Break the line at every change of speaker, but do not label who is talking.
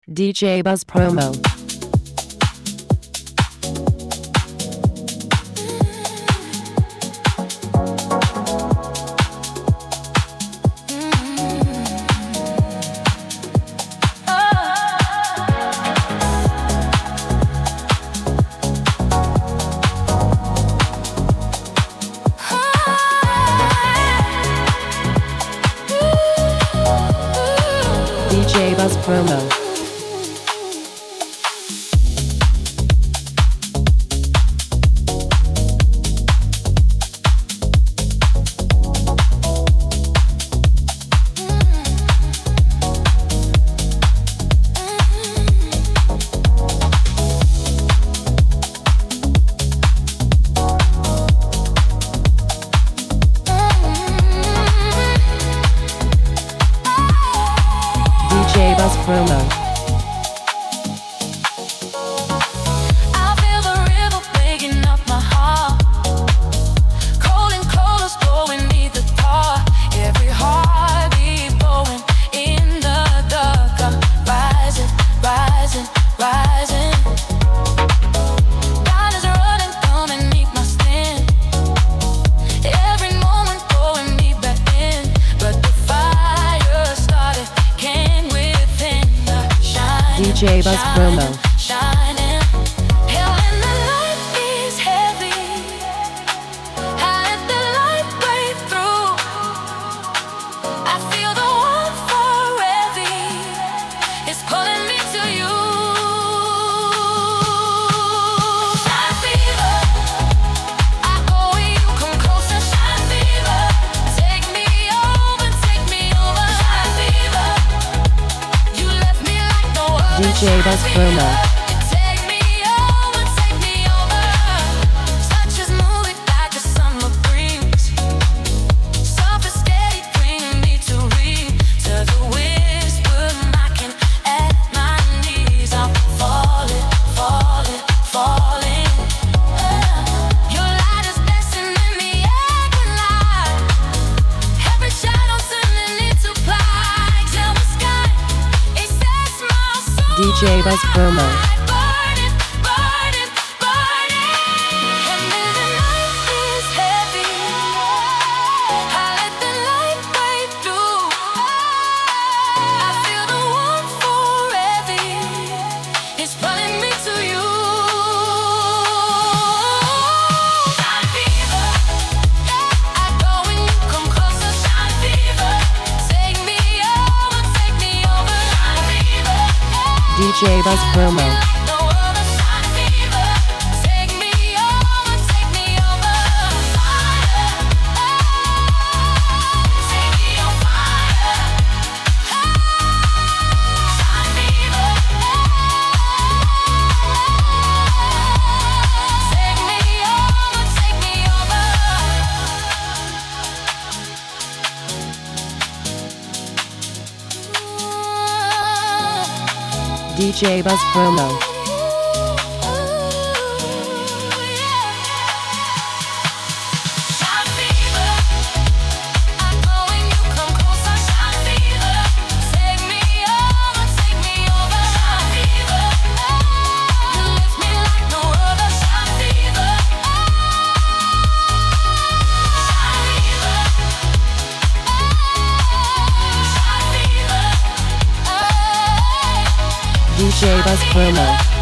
DJ Buzz Promo. DJ Buzz Promo. DJ Buzz Promo.
I feel the river breaking up my heart. Cold and cold is blowing me the tar. Every heartbeat blowing in the dark. I'm rising, rising, rising. God is running, come and meet my skin. Every moment pulling me back in, but the fire started. Came within the shine.
DJ Buzz Promo.
Shining. Hell and the light is heavy. I let the light break through. I feel the warmth forever. It's pulling me to you. Shine fever. I go where you come closer. Shine fever. Take me over, take me over. Shine fever. You left me like no other.
DJ Buzz Promo.
Take me over, take me over. Touch is moving like a summer breeze. Soft and steady, bringing me to read. To the whisper knocking at my knees. I'm falling, falling, falling. Your light is dancing in the air tonight. Every shadow turning into flight. Tell the sky, it sets my soul.
DJ Buzz Promo.
Burning, burning, burning. And then the night is heavy. I let the light break through. I feel the warmth forever. It's pulling me to you. Shine fever. I go when you come closer. Shine fever. Take me over, take me over. Shine fever.
DJ Buzz Promo.
No other shine fever. Take me over, take me over. Fire. Take me on fire. Shine fever. Take me over, take me over.
DJ Buzz Promo.
Shine fever. I go when you come closer. Shine fever. Take me over, take me over. Shine fever. You lift me like no other. Shine fever. Shine fever. Shine fever.
DJ Buzz Promo.